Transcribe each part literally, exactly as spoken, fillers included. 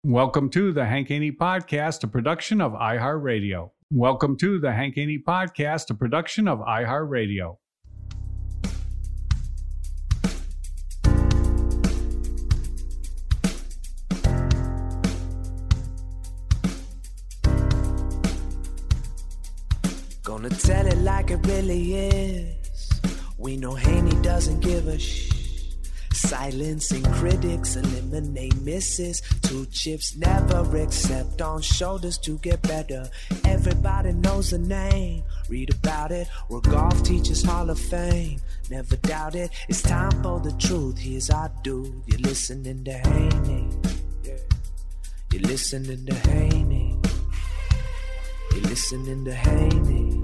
Welcome to the Hank Haney Podcast, a production of iHeartRadio. Welcome to the Hank Haney Podcast, a production of iHeartRadio. Gonna tell it like it really is. We know Haney doesn't give a shh. Silencing critics, eliminate misses. Two chips, never accept on shoulders to get better. Everybody knows the name, read about it. We're golf teachers, Hall of Fame. Never doubt it, it's time for the truth. Here's our dude, you're listening to Haney. Yeah. You're listening to Haney. You're listening to Haney.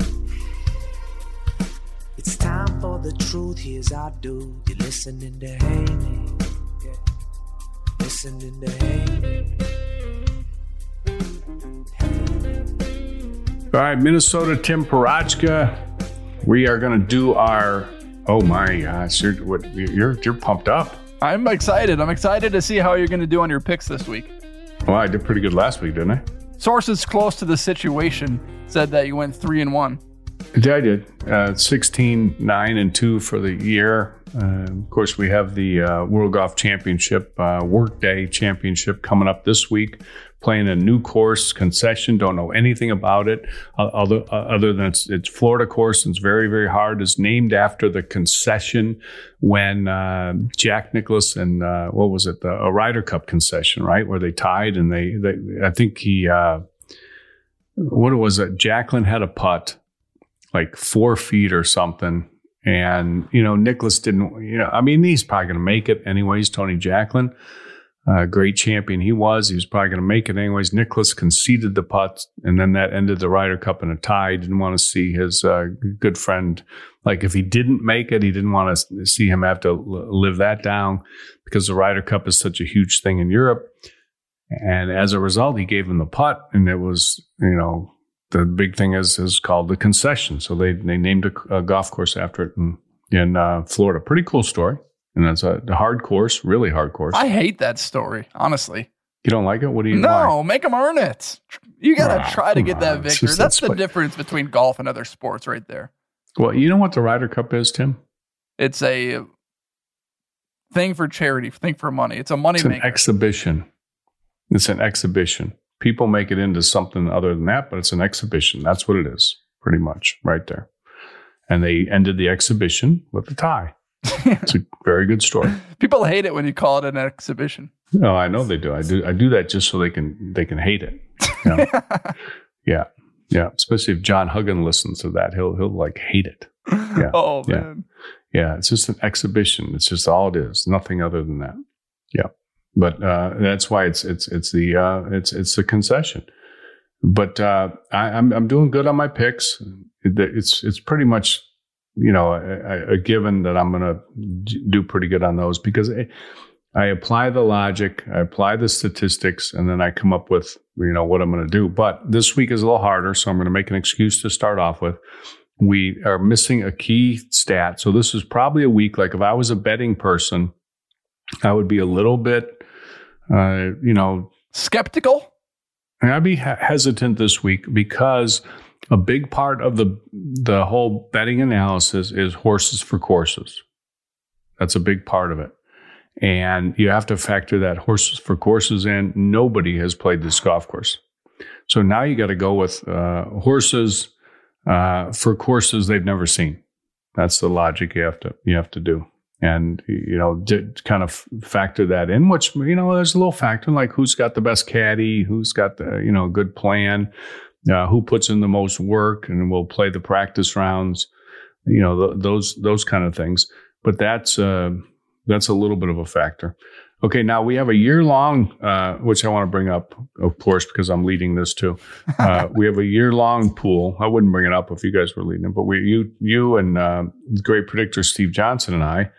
It's time for the truth, here's our dude. You're listening to Haney. Yeah. Listening to Haney. All right, Minnesota Tim Parachka. We are going to do our, oh my gosh, you're, what, you're, you're pumped up. I'm excited. I'm excited to see how you're going to do on your picks this week. Well, I did pretty good last week, didn't I? Sources close to the situation said that you went three and one. Yeah, I did. Uh, sixteen, nine, and two for the year. Uh, of course, we have the uh, World Golf Championship, uh, Workday Championship coming up this week. Playing a new course, Concession. Don't know anything about it uh, other, uh, other than it's, it's Florida course. And it's very, very hard. It's named after the Concession when uh, Jack Nicklaus and uh, what was it? The a Ryder Cup Concession, right? Where they tied and they, they I think he, uh, what was it? Jacklin had a putt. Like four feet or something. And, you know, Nicklaus didn't, you know, I mean, he's probably going to make it anyways. Tony Jacklin, uh, great champion he was. He was probably going to make it anyways. Nicklaus conceded the putt, and then that ended the Ryder Cup in a tie. Didn't want to see his uh, good friend, like if he didn't make it, he didn't want to see him have to live that down because the Ryder Cup is such a huge thing in Europe. And as a result, he gave him the putt, and it was, you know, the big thing is is called the Concession. So they, they named a, a golf course after it in, in uh, Florida. Pretty cool story. And it's a, a hard course, really hard course. I hate that story, honestly. You don't like it? What do you No, like? Make them earn it. You got to Ah, try to get that on. It's victory. just- That's that's the what- difference between golf and other sports right there. Well, you know what the Ryder Cup is, Tim? It's a thing for charity, thing for money. It's a money It's an maker. exhibition. It's an exhibition. People make it into something other than that, but it's an exhibition. That's what it is, pretty much, right there. And they ended the exhibition with a tie. It's a very good story. People hate it when you call it an exhibition. No, I know they do. I do. I do that just so they can they can hate it. You know? yeah, yeah. Especially if John Huggan listens to that, he'll he'll like hate it. Yeah. Oh, yeah. man. Yeah, it's just an exhibition. It's just all it is. Nothing other than that. Yeah. But uh, that's why it's it's it's the uh, it's it's the Concession. But uh, I, I'm I'm doing good on my picks. It's it's pretty much, you know, a, a given that I'm going to do pretty good on those because I, I apply the logic, I apply the statistics, and then I come up with, you know, what I'm going to do. But this week is a little harder, so I'm going to make an excuse to start off with. We are missing a key stat, so this is probably a week. Like if I was a betting person, I would be a little bit. Uh, you know, skeptical. I'd be ha- hesitant this week because a big part of the the whole betting analysis is horses for courses. That's a big part of it, and you have to factor that horses for courses in. Nobody has played this golf course, so now you got to go with uh, horses uh, for courses they've never seen. That's the logic you have to you have to do. And, you know, to kind of factor that in, which, you know, there's a little factor like who's got the best caddy, who's got the, you know, good plan, uh, who puts in the most work, and will play the practice rounds, you know, th- those those kind of things. But that's uh, that's a little bit of a factor. Okay, now we have a year-long, uh, which I want to bring up, of course, because I'm leading this too. Uh, we have a year-long pool. I wouldn't bring it up if you guys were leading it, but we, you, you and uh, great predictor Steve Johnson and I.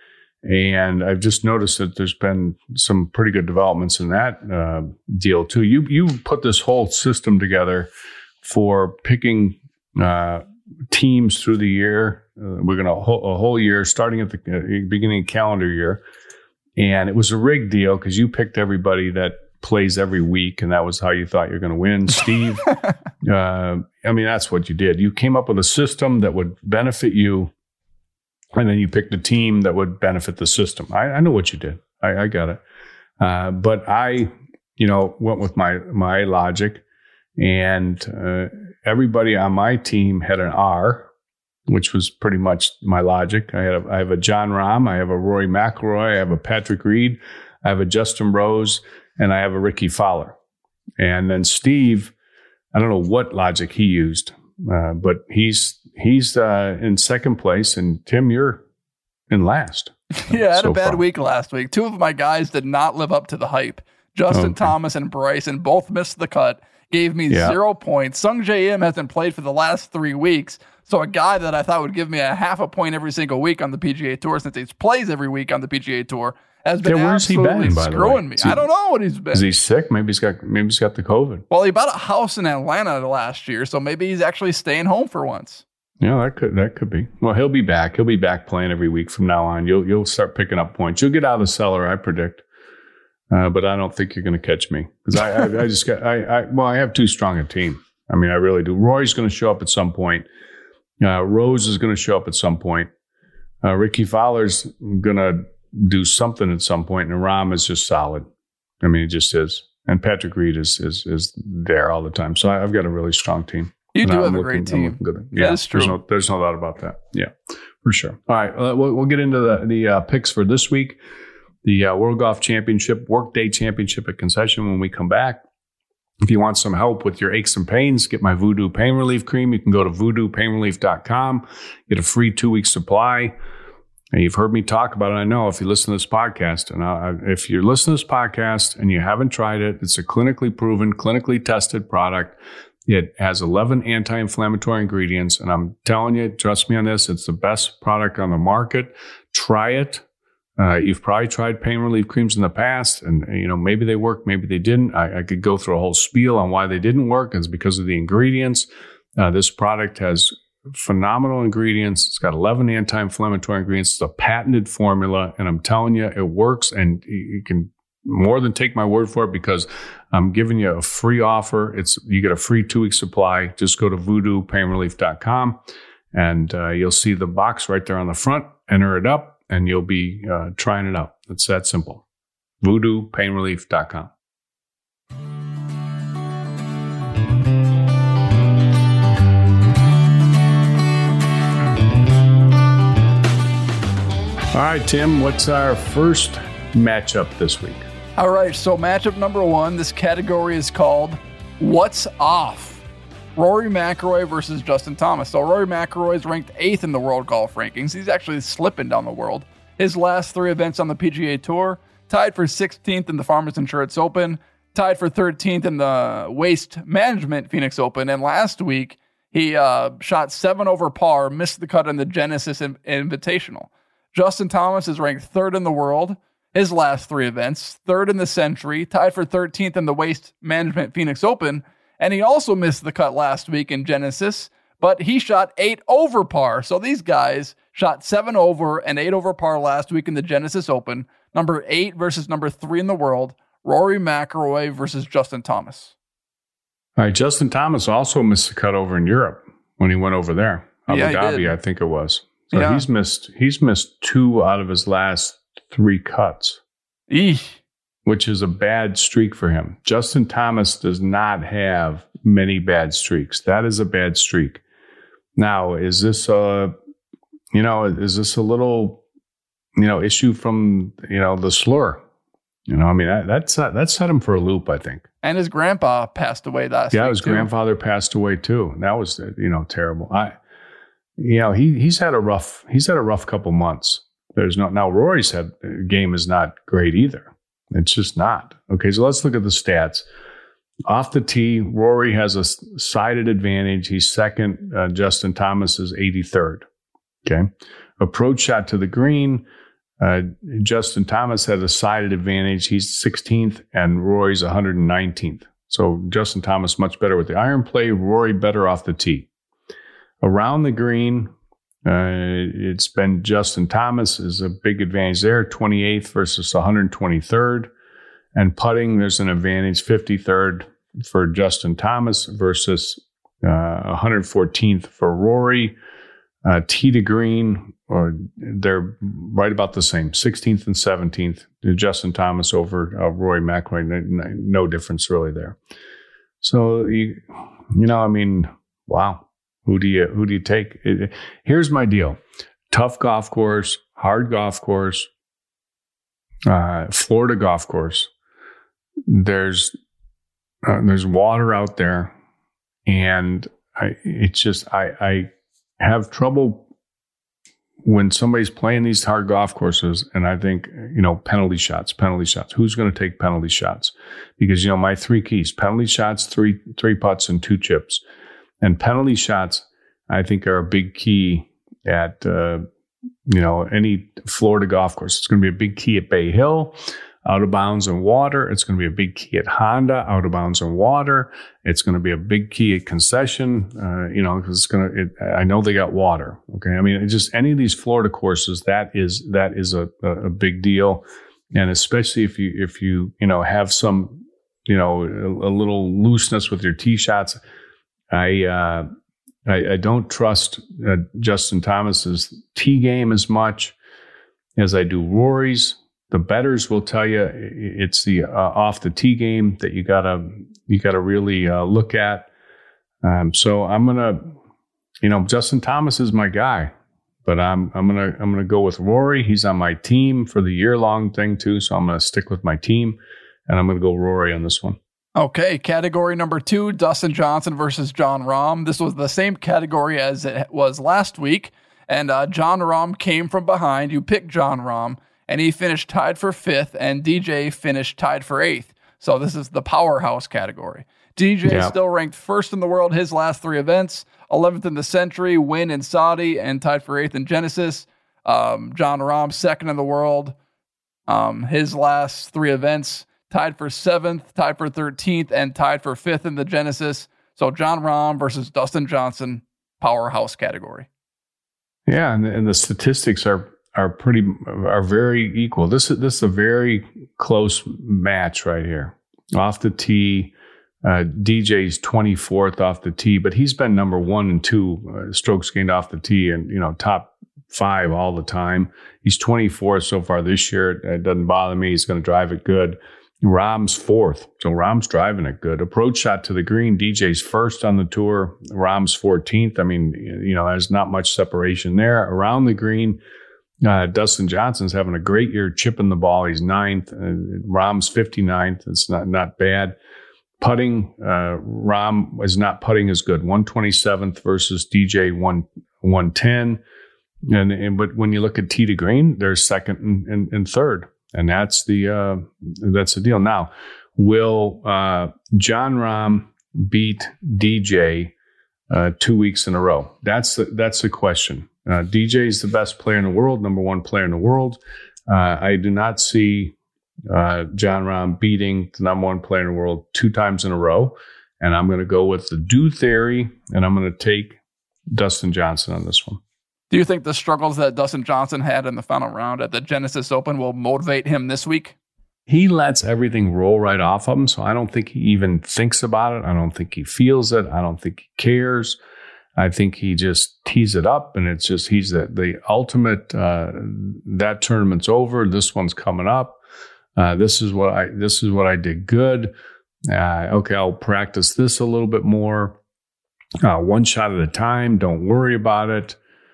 And I've just noticed that there's been some pretty good developments in that uh, deal too. You you put this whole system together for picking uh, teams through the year. Uh, we're going to a whole year, starting at the beginning of calendar year. And it was a rigged deal because you picked everybody that plays every week, and that was how you thought you're going to win. Steve, uh, I mean, that's what you did. You came up with a system that would benefit you, and then you picked a team that would benefit the system. I, I know what you did. I, I got it. Uh, but I, you know, went with my my logic, and uh, everybody on my team had an R, which was pretty much my logic. I had a, I have a John Rahm, I have a Rory McIlroy, I have a Patrick Reed, I have a Justin Rose, and I have a Ricky Fowler. And then Steve, I don't know what logic he used, uh, but he's he's uh, in second place, and Tim, you're in last. Yeah, I had so a bad far. week last week. Two of my guys did not live up to the hype. Justin Okay. Thomas and Bryson both missed the cut, gave me Yeah. zero points. Sung J M hasn't played for the last three weeks. So a guy that I thought would give me a half a point every single week on the P G A Tour, since he plays every week on the P G A Tour, has been Yeah, where's he absolutely been, by the way? screwing me. Is he- I don't know what he's been. Is he sick? Maybe he's got maybe he's got the COVID. Well, he bought a house in Atlanta last year, so maybe he's actually staying home for once. Yeah, that could that could be. Well, he'll be back. He'll be back playing every week from now on. You'll you'll start picking up points. You'll get out of the cellar, I predict. Uh, but I don't think you're going to catch me because I, I I just got I, I well I have too strong a team. I mean I really do. Roy's going to show up at some point. Uh, Rose is going to show up at some point. Uh, Ricky Fowler's going to do something at some point, and Rahm is just solid. I mean, it just is. And Patrick Reed is is is there all the time. So I, I've got a really strong team. You And do I'm have a looking- great I'm team. looking good. Yeah, That is true. There's no, there's no doubt about that. Yeah, for sure. All right, uh, we'll, we'll get into the the uh, picks for this week. The uh, World Golf Championship, Workday Championship at Concession when we come back. If you want some help with your aches and pains, get my Voodoo Pain Relief Cream. You can go to voodoo pain relief dot com, get a free two-week supply. And you've heard me talk about it, I know, if you listen to this podcast. And I, if you listen to this podcast and you haven't tried it, it's a clinically proven, clinically tested product. It has eleven anti-inflammatory ingredients. And I'm telling you, trust me on this, it's the best product on the market. Try it. Uh, you've probably tried pain relief creams in the past, and you know maybe they work, maybe they didn't. I, I could go through a whole spiel on why they didn't work. It's because of the ingredients. Uh, this product has phenomenal ingredients. It's got eleven anti-inflammatory ingredients. It's a patented formula, and I'm telling you, it works. And you can more than take my word for it because I'm giving you a free offer. It's you get a free two-week supply. Just go to voodoo pain relief dot com, and uh, you'll see the box right there on the front. Enter it up. And you'll be uh, trying it out. It's that simple. voodoo pain relief dot com. All right, Tim, what's our first matchup this week? All right, so matchup number one, this category is called What's Off? Rory McIlroy versus Justin Thomas. So Rory McIlroy is ranked eighth in the world golf rankings. He's actually slipping down the world. His last three events on the P G A Tour, tied for sixteenth in the Farmers Insurance Open, tied for thirteenth in the Waste Management Phoenix Open, and last week he uh, shot seven over par, missed the cut in the Genesis in- Invitational. Justin Thomas is ranked third in the world. His last three events, third in the Century, tied for thirteenth in the Waste Management Phoenix Open, and he also missed the cut last week in Genesis, but he shot eight over par. So these guys shot seven over and eight over par last week in the Genesis Open. Number eight versus number three in the world, Rory McIlroy versus Justin Thomas. All right, Justin Thomas also missed the cut over in Europe when he went over there. Abu Yeah, he Dhabi, did. I think it was. So Yeah. he's missed he's missed two out of his last three cuts, Eesh. which is a bad streak for him. Justin Thomas does not have many bad streaks. That is a bad streak. Now, is this a, you know, is this a little, you know, issue from, you know, the slur? You know, I mean, that, that's, that set him for a loop, I think. And his grandpa passed away last Yeah, week, his too. grandfather passed away too. That was, you know, terrible. I, you know, he he's had a rough, he's had a rough couple months. There's no, now Rory's had, game is not great either. It's just not. Okay, so let's look at the stats. Off the tee, Rory has a sided advantage. He's second. Uh, Justin Thomas is eighty-third. Okay. Approach shot to the green. Uh, Justin Thomas has a sided advantage. He's sixteenth, and Rory's one hundred nineteenth. So Justin Thomas much better with the iron play. Rory better off the tee. Around the green, uh, it's been Justin Thomas is a big advantage there, twenty-eighth versus one hundred twenty-third. And putting, there's an advantage, fifty-third for Justin Thomas versus uh, one hundred fourteenth for Rory. Uh, tee to green, or they're right about the same, sixteenth and seventeenth. Justin Thomas over uh, Rory McIlroy, no, no difference really there. So you, you know, I mean, wow, who do you who do you take? It, here's my deal: tough golf course, hard golf course, uh, Florida golf course. There's uh, there's water out there, and I, it's just I I. have trouble when somebody's playing these hard golf courses, and I think, you know, penalty shots, penalty shots. Who's going to take penalty shots? Because, you know, my three keys: penalty shots, three three putts, and two chips. And penalty shots, I think, are a big key at, uh, you know, any Florida golf course. It's going to be a big key at Bay Hill, out of bounds and water. It's going to be a big key at Honda, out of bounds and water. It's going to be a big key at Concession, uh, you know, because it's going to, it, I know they got water. Okay. I mean, just any of these Florida courses, that is, that is a, a big deal. And especially if you, if you, you know, have some, you know, a, a little looseness with your tee shots. I, uh, I, I don't trust uh, Justin Thomas's tee game as much as I do Rory's. The bettors will tell you it's the uh, off the tee game that you gotta you gotta really uh, look at. Um, so I'm gonna, you know, Justin Thomas is my guy, but I'm I'm gonna I'm gonna go with Rory. He's on my team for the year long thing too, so I'm gonna stick with my team, and I'm gonna go Rory on this one. Okay, category number two: Dustin Johnson versus Jon Rahm. This was the same category as it was last week, and uh, Jon Rahm came from behind. You picked Jon Rahm, and he finished tied for fifth, and D J finished tied for eighth. So this is the powerhouse category. D J yeah. still ranked first in the world his last three events, eleventh in the Century, win in Saudi, and tied for eighth in Genesis. Um, Jon Rahm, second in the world, um, his last three events, tied for seventh, tied for thirteenth, and tied for fifth in the Genesis. So Jon Rahm versus Dustin Johnson, powerhouse category. Yeah, and, and the statistics are are pretty are very equal. This is this is a very close match right here. Off the tee, uh, D J's twenty-fourth off the tee, but he's been number one and two uh, strokes gained off the tee, and you know top five all the time. He's twenty-fourth so far this year. It doesn't bother me. He's going to drive it good. Rahm's fourth, so Rahm's driving it good. Approach shot to the green, D J's first on the tour. Rahm's fourteenth. I mean, you know, there's not much separation there. Around the green, Uh, Dustin Johnson's having a great year chipping the ball. He's ninth. Uh, Rahm's fifty-ninth. It's not, not bad. Putting, uh, Rahm is not putting as good. one twenty-seventh versus D J one ten. And, and but when you look at tee to green, they're second and, and, and third. And that's the uh, that's the deal. Now, will uh, Jon Rahm beat D J uh, two weeks in a row? That's the, that's the question. Uh, D J is the best player in the world, number one player in the world. Uh, I do not see uh, Jon Rahm beating the number one player in the world two times in a row. And I'm going to go with the do theory, and I'm going to take Dustin Johnson on this one. Do you think the struggles that Dustin Johnson had in the final round at the Genesis Open will motivate him this week? He lets everything roll right off of him, so I don't think he even thinks about it. I don't think he feels it. I don't think he cares. I think he just tees it up, and it's just he's the, the ultimate. Uh, that tournament's over. This one's coming up. Uh, this is what I. This is what I did good. Uh, okay, I'll practice this a little bit more. Uh, one shot at a time. Don't worry about it.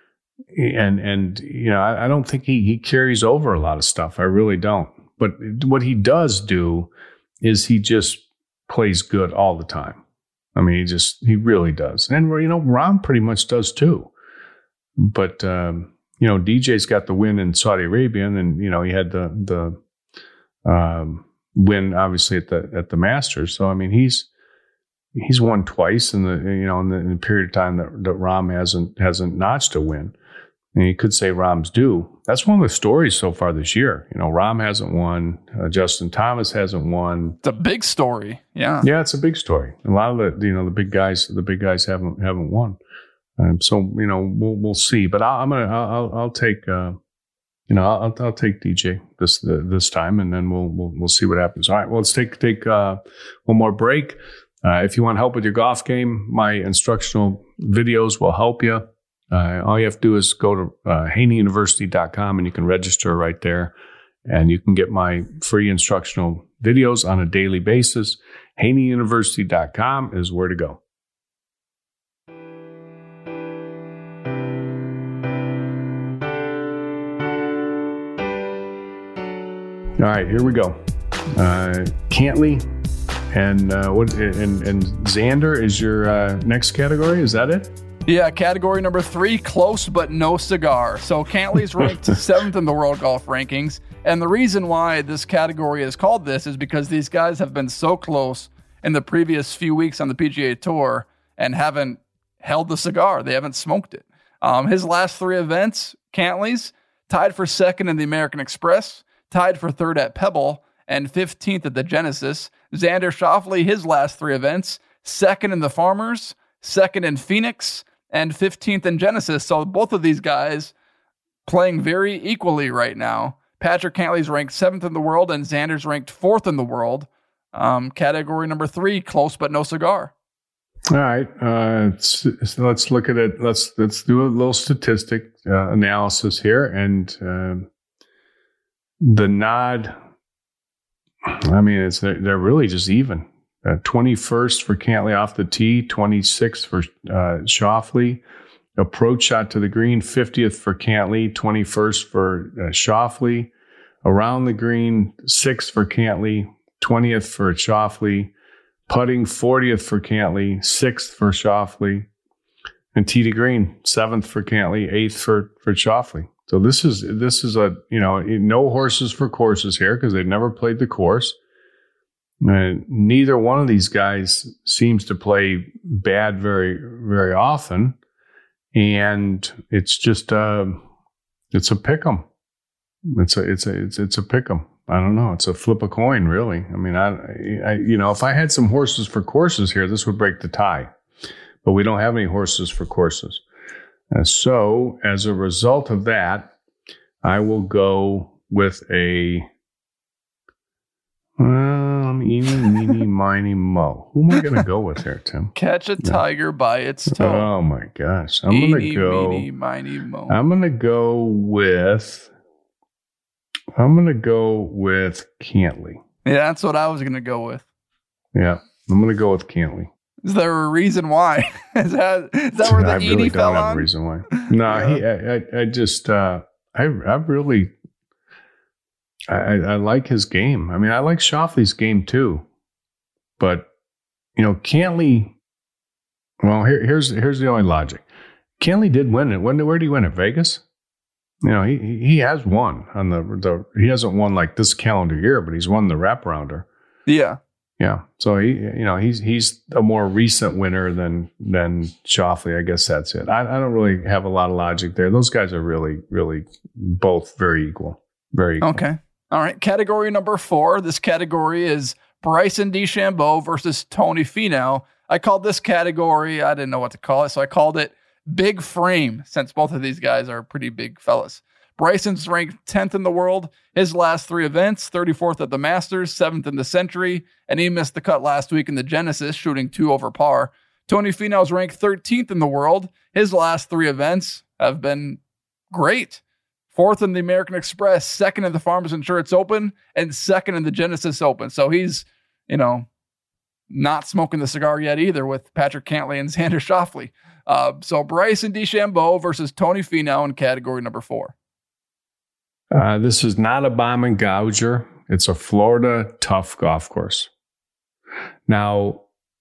And and you know, I, I don't think he he carries over a lot of stuff. I really don't. But what he does do is he just plays good all the time. I mean, he just, he really does. And, you know, Rahm pretty much does too. But, um, you know, D J's got the win in Saudi Arabia, and, you know, he had the, the, um, win obviously at the, at the Masters. So, I mean, he's, he's won twice in the, you know, in the, in the period of time that, that Rahm hasn't, hasn't notched a win. And you could say Rahm's due. That's one of the stories so far this year. You know, Rahm hasn't won. Uh, Justin Thomas hasn't won. It's a big story. Yeah. Yeah, it's a big story. A lot of the, you know, the big guys, the big guys haven't haven't won. Um, so you know, we'll we'll see. But I'll, I'm gonna I'll I'll take uh, you know, I'll, I'll take D J this this time, and then we'll we'll we'll see what happens. All right, well, let's take take uh, one more break. Uh, if you want help with your golf game, my instructional videos will help you. Uh, all you have to do is go to uh, haney university dot com, and you can register right there, and you can get my free instructional videos on a daily basis. haney university dot com is where to go. All right, here we go. Uh, Cantlay and uh, what? And, and Xander is your uh, next category. Is that it? Yeah, category number three, close but no cigar. So Cantlay's ranked seventh in the world golf rankings. And the reason why this category is called this is because these guys have been so close in the previous few weeks on the P G A Tour and haven't held the cigar. They haven't smoked it. Um, his last three events, Cantlay's, tied for second in the American Express, tied for third at Pebble, and fifteenth at the Genesis. Xander Schauffele, his last three events, second in the Farmers, second in Phoenix, and fifteenth in Genesis. So both of these guys playing very equally right now. Patrick Cantlay's ranked seventh in the world, and Xander's ranked fourth in the world. Um, category number three, close but no cigar. All right, uh, so let's look at it. Let's let's do a little statistic uh, analysis here, and uh, the nod. I mean, it's they're, they're really just even. Uh, twenty-first for Cantlay off the tee, twenty-sixth for uh, Schauffele. Approach shot to the green, fiftieth for Cantlay, twenty-first for uh, Schauffele. Around the green, sixth for Cantlay, twentieth for Schauffele. Putting, fortieth for Cantlay, sixth for Schauffele. And tee to green, seventh for Cantlay, eighth for, for Schauffele. So this is this is a, you know, no horses for courses here because they've never played the course. And neither one of these guys seems to play bad very, very often. And it's just, uh, it's a pick 'em. It's a, it's a, it's, it's a pick 'em. I don't know. It's a flip a coin, really. I mean, I, I, you know, if I had some horses for courses here, this would break the tie. But we don't have any horses for courses. And so, as a result of that, I will go with a, well, eeny, meeny, miny, mo. Who am I going to go with here, Tim? Catch a tiger no. by its toe. Oh, my gosh. I'm going to go. Meeny, miny, mo. I'm going to go with. I'm going to go with Cantlay. Yeah, that's what I was going to go with. Yeah, I'm going to go with Cantlay. Is there a reason why? is that is that where the I really fell don't have on? a reason why. No, yeah. he, I, I just, uh, I, I really, I, I like his game. I mean, I like Schauffele's game too, but you know, Cantlay. Well, here, here's here's the only logic. Cantlay did win it. When, where did he win it? Vegas. You know, he he has won on the the. He hasn't won like this calendar year, but he's won the wraparounder. Yeah. Yeah, so he, you know, he's he's a more recent winner than than Schauffele. I guess that's it. I, I don't really have a lot of logic there. Those guys are really, really both very equal. Very equal. Okay. All right. Category number four. This category is Bryson DeChambeau versus Tony Finau. I called this category, I didn't know what to call it, so I called it Big Frame, since both of these guys are pretty big fellas. Bryson's ranked tenth in the world. His last three events, thirty-fourth at the Masters, seventh in the Century, and he missed the cut last week in the Genesis, shooting two over par. Tony Finau's ranked thirteenth in the world. His last three events have been great. Fourth in the American Express, second in the Farmers Insurance Open, and second in the Genesis Open. So he's, you know, not smoking the cigar yet either with Patrick Cantlay and Xander Schauffele. Uh, so Bryson DeChambeau versus Tony Finau in category number four. Uh, this is not a bomb and gouger. It's a Florida tough golf course. Now,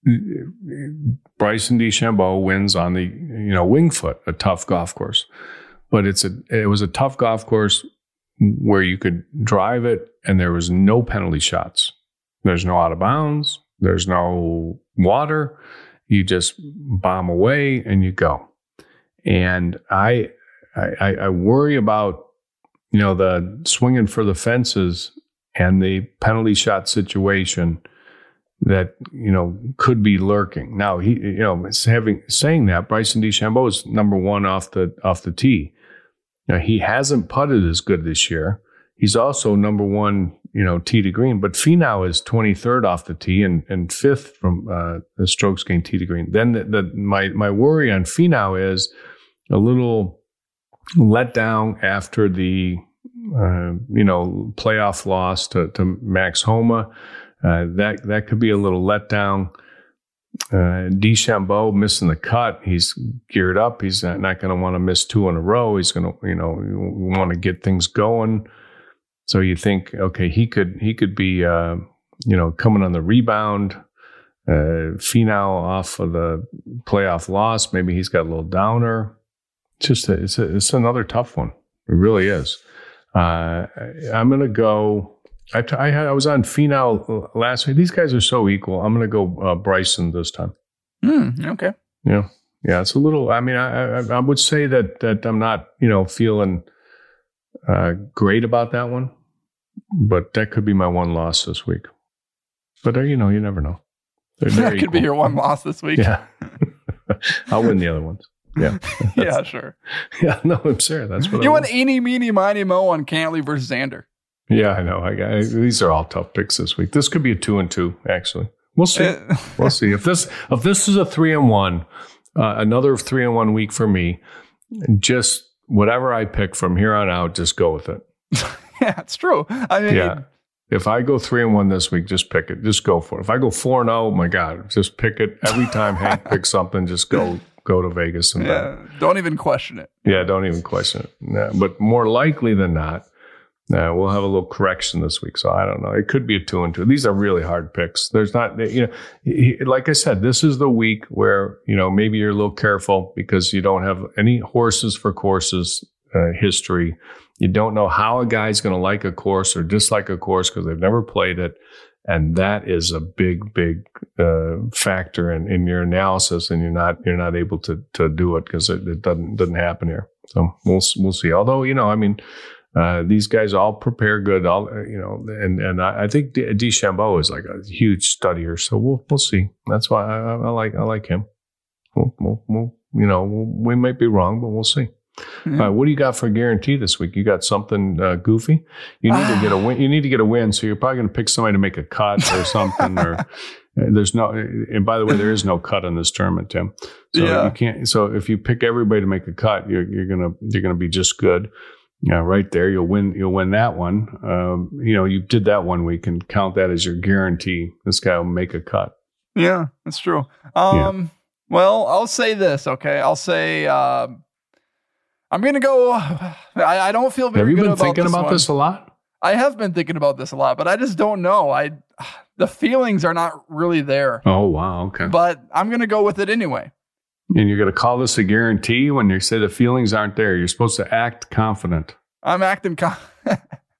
Bryson DeChambeau wins on the, you know, Winged Foot, a tough golf course. But it's a it was a tough golf course where you could drive it and there was no penalty shots. There's no out of bounds. There's no water. You just bomb away and you go. And I I, I worry about, you know, the swinging for the fences and the penalty shot situation that, you know, could be lurking. Now, he, you know, having saying that, Bryson DeChambeau is number one off the off the tee. Now, he hasn't putted as good this year. He's also number one, you know, tee to green. But Finau is twenty-third off the tee and, and fifth from uh, the strokes gained tee to green. Then the, the, my my worry on Finau is a little let down after the uh, you know playoff loss to, to Max Homa. Uh, that that could be a little letdown. Uh, DeChambeau missing the cut. He's geared up. He's not, not going to want to miss two in a row. He's going to, you know, want to get things going. So you think, okay, he could he could be, uh, you know, coming on the rebound. Uh, Finau off of the playoff loss. Maybe he's got a little downer. It's just a, it's a, it's another tough one. It really is. Uh, I'm going to go. I, t- I, had, I was on Finau last week. These guys are so equal. I'm going to go uh, Bryson this time. Mm, okay. Yeah. Yeah. It's a little, I mean, I, I, I would say that, that I'm not, you know, feeling uh, great about that one, but that could be my one loss this week. But, uh, you know, you never know. They're, they're that could be your one loss this week. Yeah. I'll win the other ones. Yeah. Yeah, sure. Yeah. No, I'm serious. That's what you I went want. eeny, meeny, miny, mo on Cantley versus Xander. Yeah, I know. I, I, these are all tough picks this week. This could be a two and two. Actually, we'll see. We'll see if this if this is a three and one, uh, another three and one week for me. Just whatever I pick from here on out, just go with it. Yeah, it's true. I mean, yeah. If I go three and one this week, just pick it. Just go for it. If I go four and oh, my God, just pick it every time. Hank picks something. Just go go to Vegas and yeah, bet. Don't even question it. Yeah, don't even question it. Yeah, but more likely than not. Uh, we'll have a little correction this week, so I don't know. It could be a two and two. These are really hard picks. There's not, you know, like I said, this is the week where, you know, maybe you're a little careful because you don't have any horses for courses uh, history. You don't know how a guy's going to like a course or dislike a course because they've never played it. And that is a big, big uh, factor in, in your analysis, and you're not you're not able to to do it because it, it doesn't doesn't happen here. So we'll we'll see. Although, you know, I mean. Uh, these guys all prepare good, all you know, and and I, I think De- DeChambeau is like a huge studier, so we'll we'll see. That's why I, I like I like him. We'll, we'll, we'll you know we'll, we might be wrong, but we'll see. Mm-hmm. Uh, what do you got for guarantee this week? You got something uh, goofy? You need to get a win. You need to get a win, so you're probably going to pick somebody to make a cut or something. Or there's no. And by the way, there is no cut in this tournament, Tim. So yeah. you can't. So if you pick everybody to make a cut, you're you're gonna you're gonna be just good. Yeah, right there. You'll win. You'll win that one. Um, you know, you did that one week and count that as your guarantee. This guy will make a cut. Yeah, that's true. Um, yeah. Well, I'll say this. Okay, I'll say uh, I'm going to go. I, I don't feel very. Have you good been about thinking this about one. this a lot? I have been thinking about this a lot, but I just don't know. I the feelings are not really there. Oh wow, okay. But I'm going to go with it anyway. And you're going to call this a guarantee when you say the feelings aren't there. You're supposed to act confident. I'm acting confident.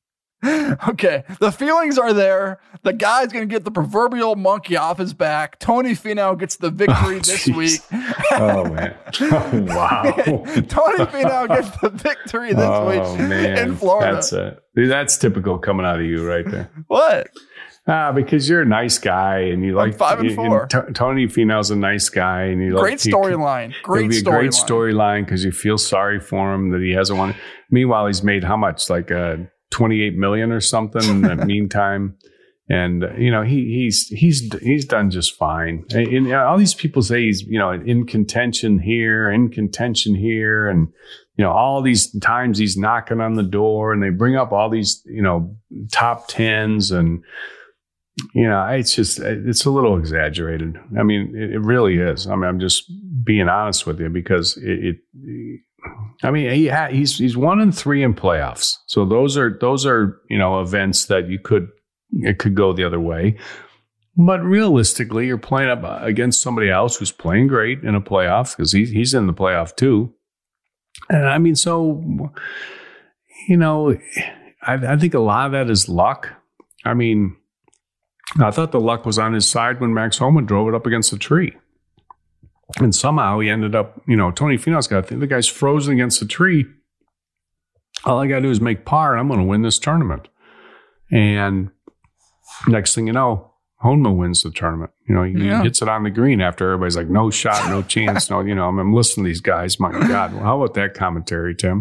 Okay. The feelings are there. The guy's going to get the proverbial monkey off his back. Tony Finau gets the victory oh, this week. Oh, man. Oh, wow. Tony Finau gets the victory this oh, week man. in Florida. That's it. That's typical coming out of you right there. What? Ah, because you're a nice guy and you like I'm five and four. And T- Tony Finau's a nice guy and you great like storyline. Great storyline. story Great storyline because you feel sorry for him that he hasn't won. Meanwhile, he's made how much? Like uh, twenty-eight million or something in the meantime. And uh, you know he he's he's he's done just fine. And, and all these people say he's you know in contention here, in contention here, and you know all these times he's knocking on the door, and they bring up all these you know top tens and. You know, it's just, it's a little exaggerated. I mean, it, it really is. I mean, I'm just being honest with you because it, it I mean, he ha- he's, he's one and three in playoffs. So those are, those are, you know, events that you could, it could go the other way. But realistically, you're playing up against somebody else who's playing great in a playoff because he's, he's in the playoff too. And I mean, so, you know, I, I think a lot of that is luck. I mean, I thought the luck was on his side when Max Homa drove it up against the tree. And somehow he ended up, you know, Tony Finau's got, the guy's frozen against the tree. All I got to do is make par and I'm going to win this tournament. And next thing you know, Homa wins the tournament. You know, he yeah. hits it on the green after everybody's like, no shot, no chance. No, you know, I'm, I'm listening to these guys. My God, well, how about that commentary, Tim?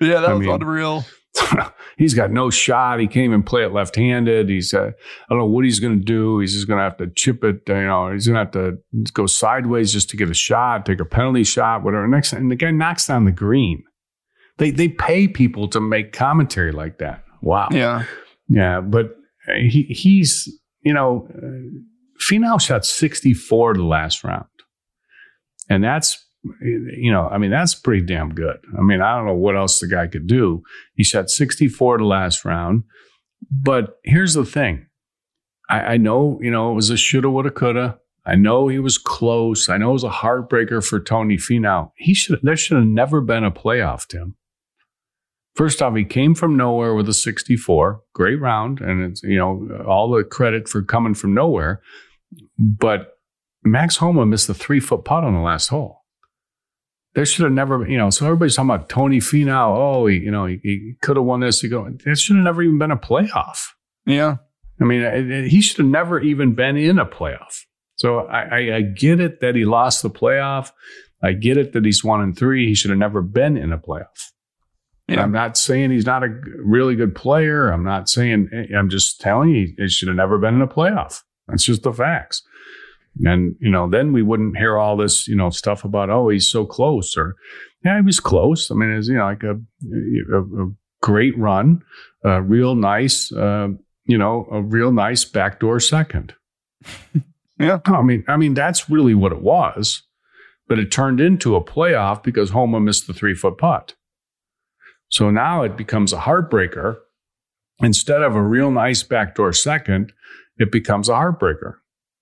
Yeah, that I was mean, unreal. He's got no shot. He can't even play it left-handed. He's, uh, I don't know what he's going to do. He's just going to have to chip it. You know, he's going to have to go sideways just to get a shot, take a penalty shot, whatever. Next, and the guy knocks down the green. They they pay people to make commentary like that. Wow. Yeah, yeah. But he he's you know, uh, Finau shot sixty-four the last round, and that's. You know, I mean, that's pretty damn good. I mean, I don't know what else the guy could do. He shot sixty-four the last round. But here's the thing. I, I know, you know, it was a shoulda, woulda, coulda. I know he was close. I know it was a heartbreaker for Tony Finau. He should there should have never been a playoff, Tim. First off, he came from nowhere with a sixty-four. Great round. And it's, you know, all the credit for coming from nowhere. But Max Homa missed a three-foot putt on the last hole. There should have never, you know, so everybody's talking about Tony Finau. Oh, he, you know, he, he could have won this. He go, it should have never even been a playoff. Yeah. I mean, it, it, he should have never even been in a playoff. So I, I, I get it that he lost the playoff. I get it that he's one and three. He should have never been in a playoff. Yeah. I'm not saying he's not a really good player. I'm not saying, I'm just telling you, he should have never been in a playoff. That's just the facts. And, you know, then we wouldn't hear all this, you know, stuff about, oh, he's so close, or, yeah, he was close. I mean, it's, you know, like a, a, a great run, a real nice, uh, you know, a real nice backdoor second. Yeah. I mean, I mean, that's really what it was, but it turned into a playoff because Homa missed the three foot putt. So now it becomes a heartbreaker. Instead of a real nice backdoor second, it becomes a heartbreaker.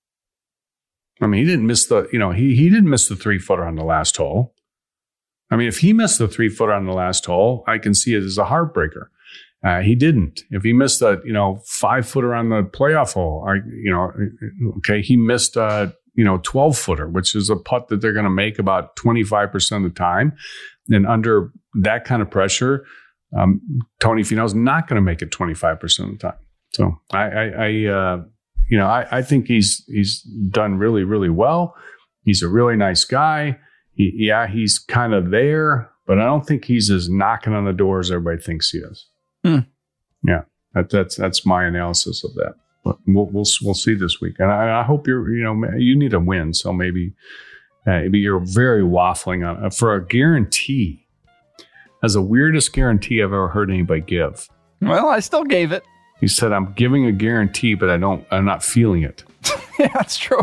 I mean, he didn't miss the, you know, he he didn't miss the three footer on the last hole. I mean, if he missed the three footer on the last hole, I can see it as a heartbreaker. Uh, he didn't. If he missed a, you know, five footer on the playoff hole, I, you know, okay, he missed a, you know, twelve footer, which is a putt that they're going to make about twenty-five percent of the time. And under that kind of pressure, um, Tony Finau's not going to make it twenty-five percent of the time. So I, I, I uh, You know, I, I think he's he's done really, really well. He's a really nice guy. He, yeah, he's kind of there, but I don't think he's as knocking on the door as everybody thinks he is. Hmm. Yeah, that, that's that's my analysis of that. But we'll we'll we'll see this week, and I, I hope you're you know you need a win, so maybe uh, maybe you're very waffling on uh, for a guarantee. That's the weirdest guarantee I've ever heard anybody give. Well, I still gave it. He said, "I'm giving a guarantee, but I don't. I'm not feeling it." Yeah, that's true.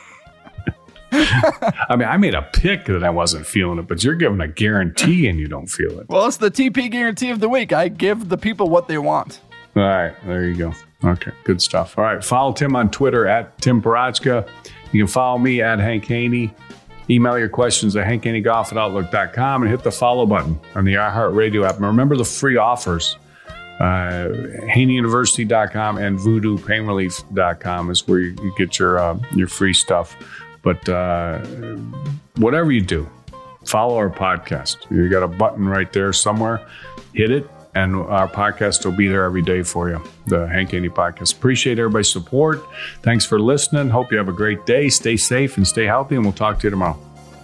I mean, I made a pick that I wasn't feeling it, but you're giving a guarantee and you don't feel it. Well, it's the T P guarantee of the week. I give the people what they want. All right, there you go. Okay, good stuff. All right, follow Tim on Twitter at Tim Parachka. You can follow me at Hank Haney. Email your questions at hank haney golf at outlook dot com and hit the follow button on the iHeartRadio app. And remember the free offers. Uh, Haney University dot com and voodoo pain relief dot com is where you, you get your uh, your free stuff. But uh, whatever you do, follow our podcast. You got a button right there somewhere. Hit it, and our podcast will be there every day for you. The Hank Haney Podcast. Appreciate everybody's support. Thanks for listening. Hope you have a great day. Stay safe and stay healthy, and we'll talk to you tomorrow.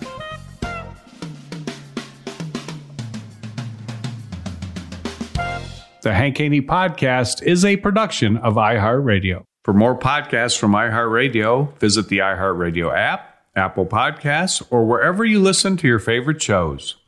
The Hank Haney Podcast is a production of iHeartRadio. For more podcasts from iHeartRadio, visit the iHeartRadio app, Apple Podcasts, or wherever you listen to your favorite shows.